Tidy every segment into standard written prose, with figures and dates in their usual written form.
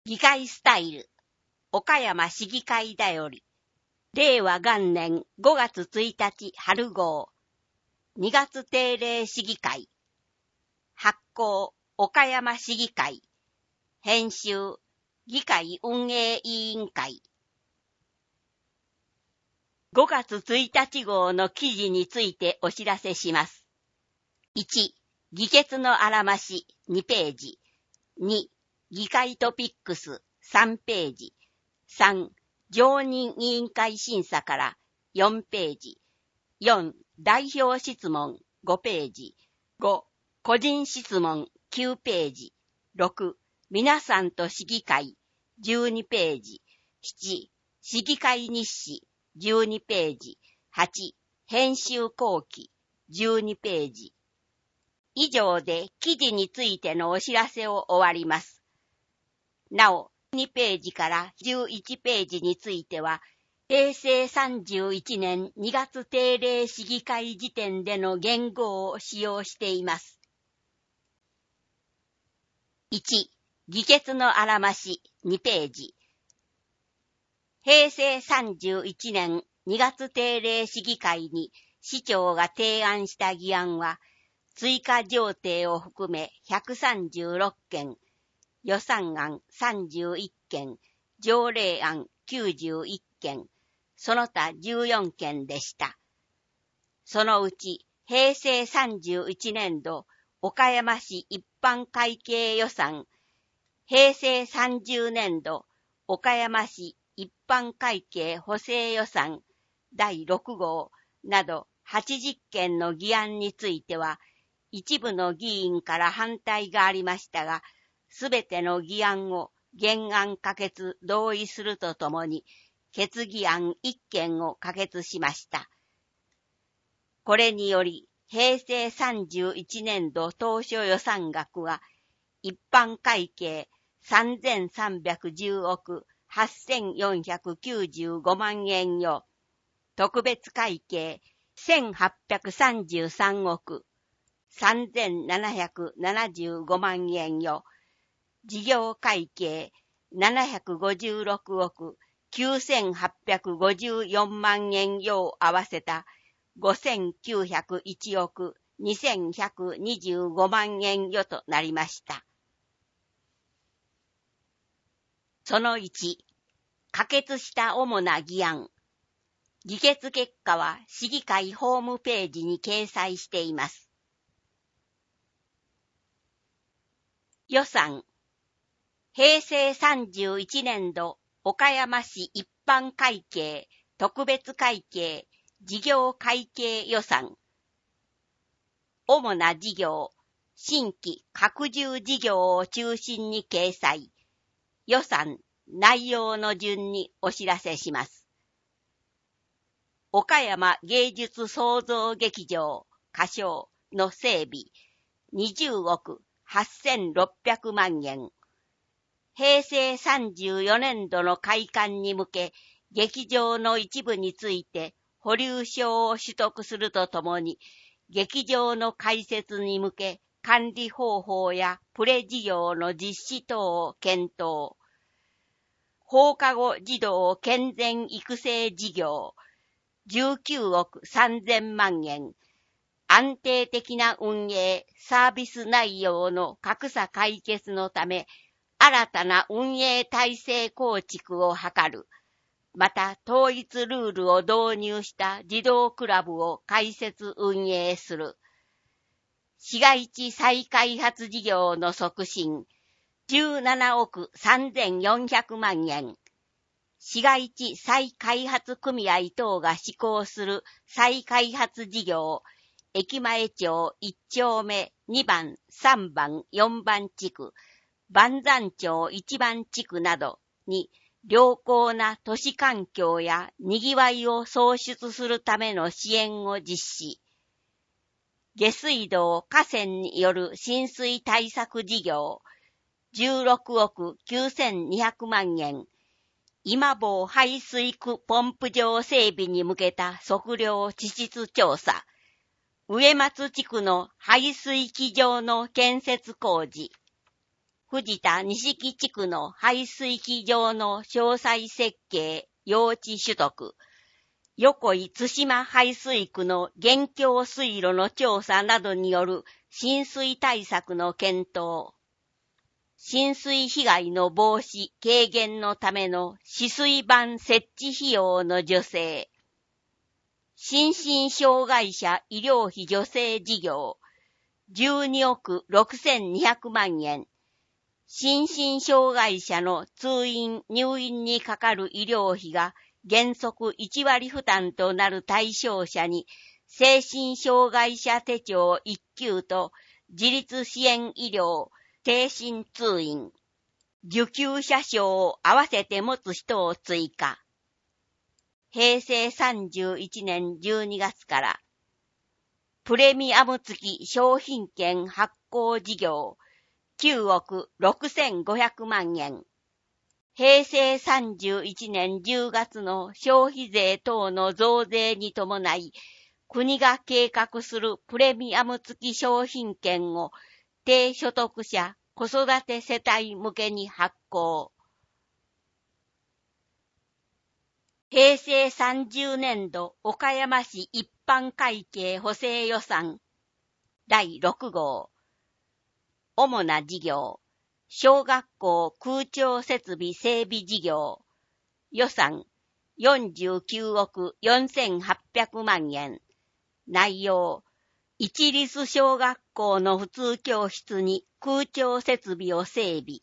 議会スタイル、岡山市議会だより、令和元年5月1日春号、2月定例市議会、発行岡山市議会、編集議会運営委員会。5月1日号の記事についてお知らせします。1、議決のあらまし2ページ。2、議会トピックス3ページ。3、常任委員会審査から4ページ。4、代表質問5ページ。5、個人質問9ページ。6、皆さんと市議会12ページ。7、市議会日誌12ページ。8、編集後期12ページ。以上で記事についてのお知らせを終わります。なお、2ページから11ページについては、平成31年2月定例市議会時点での言語を使用しています。1、議決のあらまし2ページ。平成31年2月定例市議会に市長が提案した議案は、追加条例を含め136件、予算案31件、条例案91件、その他14件でした。そのうち、平成31年度岡山市一般会計予算、平成30年度岡山市一般会計補正予算第6号など80件の議案については、一部の議員から反対がありましたが、すべての議案を原案可決同意するとともに、決議案1件を可決しました。これにより、平成31年度当初予算額は、一般会計3310億8495万円よ、特別会計1833億3775万円よ、事業会計756億9854万円よ合わせた5901億2125万円よとなりました。その1、可決した主な議案。議決結果は市議会ホームページに掲載しています。予算。平成31年度岡山市一般会計、特別会計、事業会計予算。主な事業、新規拡充事業を中心に掲載。予算、内容の順にお知らせします。岡山芸術創造劇場、仮称の整備、20億8600万円。平成34年度の開館に向け、劇場の一部について保留証を取得するとともに、劇場の開設に向け管理方法やプレ事業の実施等を検討。放課後児童健全育成事業、19億3000万円。安定的な運営、サービス内容の格差解決のため、新たな運営体制構築を図る。また、統一ルールを導入した児童クラブを開設運営する。市街地再開発事業の促進、17億3400万円。市街地再開発組合等が施行する再開発事業、駅前町1丁目2番、3番、4番地区、万山町1番地区などに良好な都市環境や賑わいを創出するための支援を実施。下水道河川による浸水対策事業、16億9200万円。今坊排水区ポンプ場整備に向けた測量地質調査。植松地区の排水機場の建設工事。 藤田錦地区の排水機場の詳細設計、用地取得、横井津島排水区の現況水路の調査などによる浸水対策の検討、浸水被害の防止・軽減のための止水板設置費用の助成、心身障害者医療費助成事業、12億6200万円、心身障害者の通院・入院にかかる医療費が原則1割負担となる対象者に、精神障害者手帳1級と自立支援医療、精神通院、受給者証を合わせて持つ人を追加。平成31年12月から、プレミアム付き商品券発行事業、9億6500万円。平成31年10月の消費税等の増税に伴い、国が計画するプレミアム付き商品券を低所得者子育て世帯向けに発行。平成30年度岡山市一般会計補正予算第6号。主な事業、小学校空調設備整備事業、予算49億4800万円。内容、一律小学校の普通教室に空調設備を整備。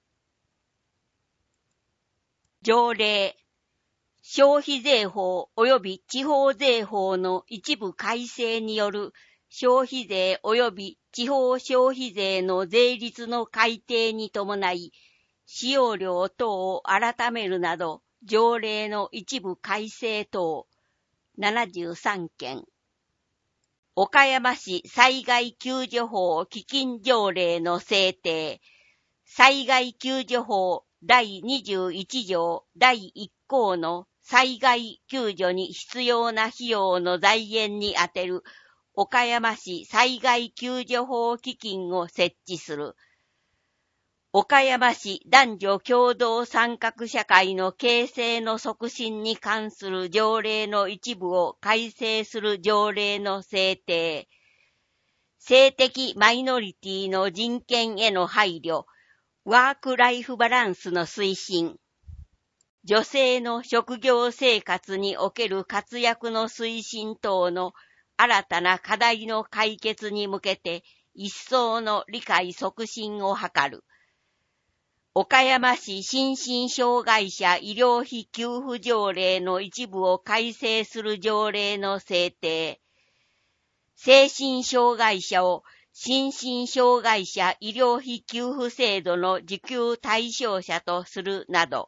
条例、消費税法及び地方税法の一部改正による消費税及び地方消費税の税率の改定に伴い、使用量等を改めるなど、条例の一部改正等、73件。岡山市災害救助法基金条例の制定、災害救助法第21条第1項の災害救助に必要な費用の財源に充てる岡山市災害救助法基金を設置する。岡山市男女共同参画社会の形成の促進に関する条例の一部を改正する条例の制定。性的マイノリティの人権への配慮、ワークライフバランスの推進。女性の職業生活における活躍の推進等の新たな課題の解決に向けて一層の理解促進を図る。岡山市心身障害者医療費給付条例の一部を改正する条例の制定。精神障害者を心身障害者医療費給付制度の受給対象者とするなど。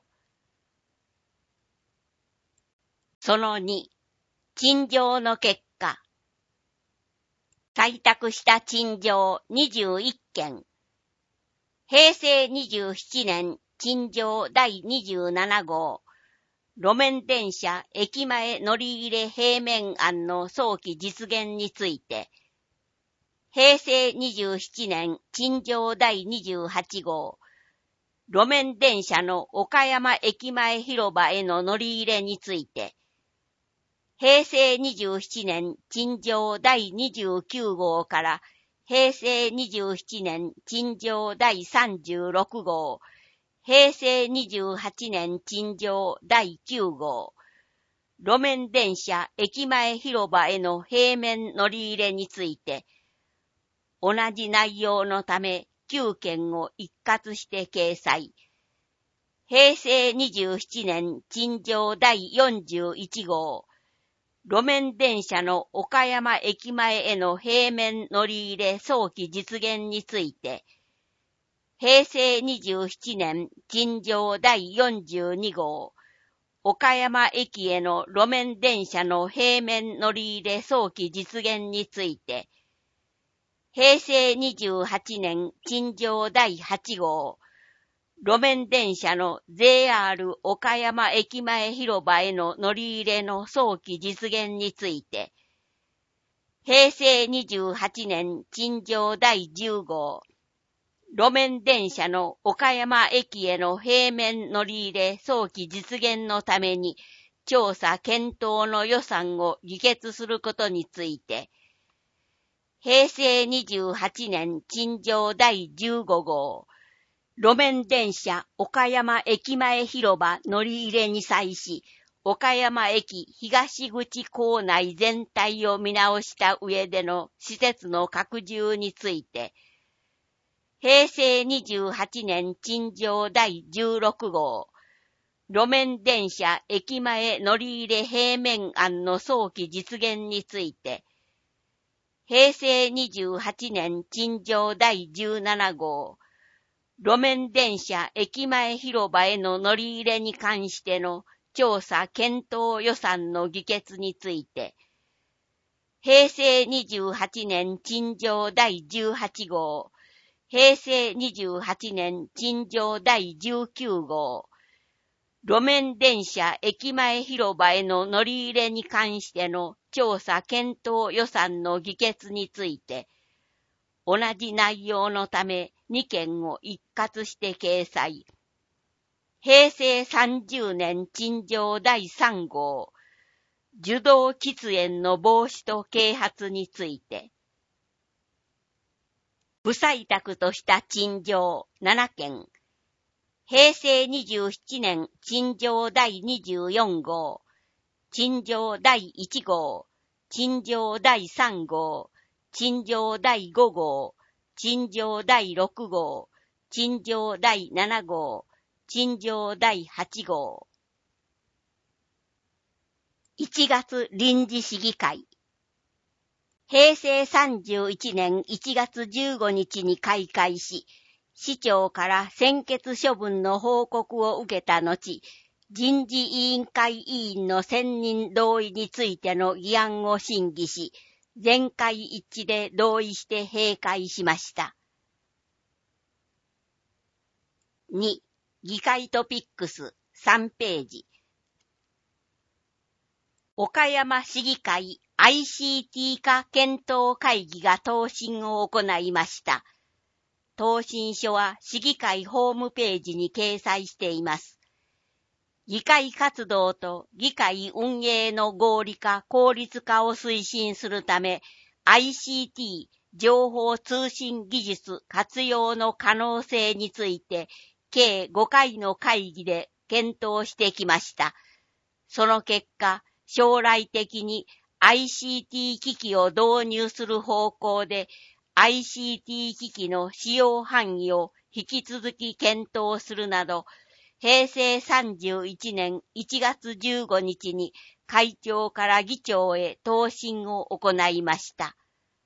その2、陳情の結果。採択した陳情21件。平成27年陳情第27号。路面電車駅前乗り入れ平面案の早期実現について。平成27年陳情第28号。路面電車の岡山駅前広場への乗り入れについて。平成27年陳情第29号から平成27年陳情第36号、平成28年陳情第9号、路面電車駅前広場への平面乗り入れについて、同じ内容のため9件を一括して掲載。平成27年陳情第41号、路面電車の岡山駅前への平面乗り入れ早期実現について、平成27年陳情第42号、岡山駅への路面電車の平面乗り入れ早期実現について、平成28年陳情第8号、路面電車の JR 岡山駅前広場への乗り入れの早期実現について、平成28年陳情第10号、 路面電車の岡山駅への平面乗り入れ早期実現のために調査検討の予算を議決することについて、平成28年陳情第15号、路面電車岡山駅前広場乗り入れに際し、岡山駅東口構内全体を見直した上での施設の拡充について、平成28年陳情第16号、路面電車駅前乗り入れ平面案の早期実現について、平成28年陳情第17号、路面電車駅前広場への乗り入れに関しての調査検討予算の議決について、平成28年陳情第18号、平成28年陳情第19号、路面電車駅前広場への乗り入れに関しての調査検討予算の議決について、同じ内容のため2件を一括して掲載。平成30年陳情第3号、受動喫煙の防止と啓発について、不採択とした陳情7件、平成27年陳情第24号、陳情第1号、陳情第3号、陳情第5号、陳情第6号、陳情第7号、陳情第8号。1月臨時市議会。平成31年1月15日に開会し、市長から専決処分の報告を受けた後、人事委員会委員の選任同意についての議案を審議し、全会一致で同意して閉会しました。2. 議会トピックス3ページ。岡山市議会 ICT 化検討会議が答申を行いました。答申書は市議会ホームページに掲載しています。議会活動と議会運営の合理化・効率化を推進するため、ICT 情報通信技術活用の可能性について、計5回の会議で検討してきました。その結果、将来的に ICT 機器を導入する方向で ICT 機器の使用範囲を引き続き検討するなど、平成31年1月15日に会長から議長へ答申を行いました。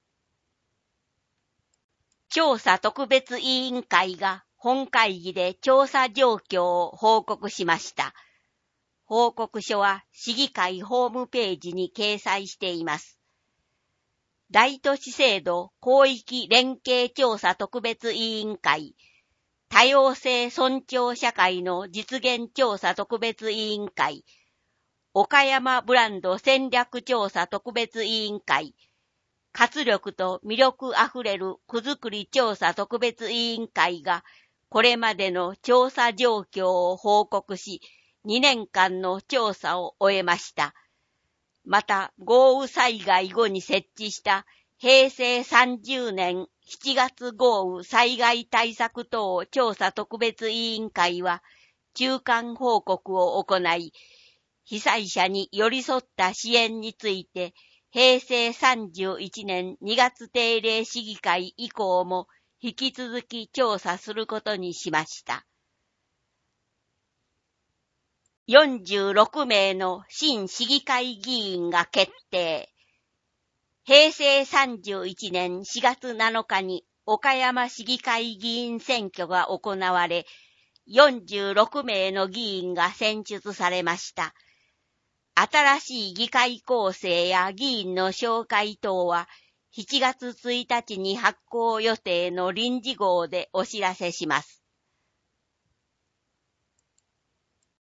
調査特別委員会が本会議で調査状況を報告しました。報告書は市議会ホームページに掲載しています。大都市制度広域連携調査特別委員会、多様性尊重社会の実現調査特別委員会、岡山ブランド戦略調査特別委員会、活力と魅力あふれる区づくり調査特別委員会が、これまでの調査状況を報告し、2年間の調査を終えました。また、豪雨災害後に設置した平成30年7月豪雨災害対策等調査特別委員会は、中間報告を行い、被災者に寄り添った支援について、平成31年2月定例市議会以降も引き続き調査することにしました。46名の新市議会議員が決定。平成31年4月7日に岡山市議会議員選挙が行われ、46名の議員が選出されました。新しい議会構成や議員の紹介等は7月1日に発行予定の臨時号でお知らせします。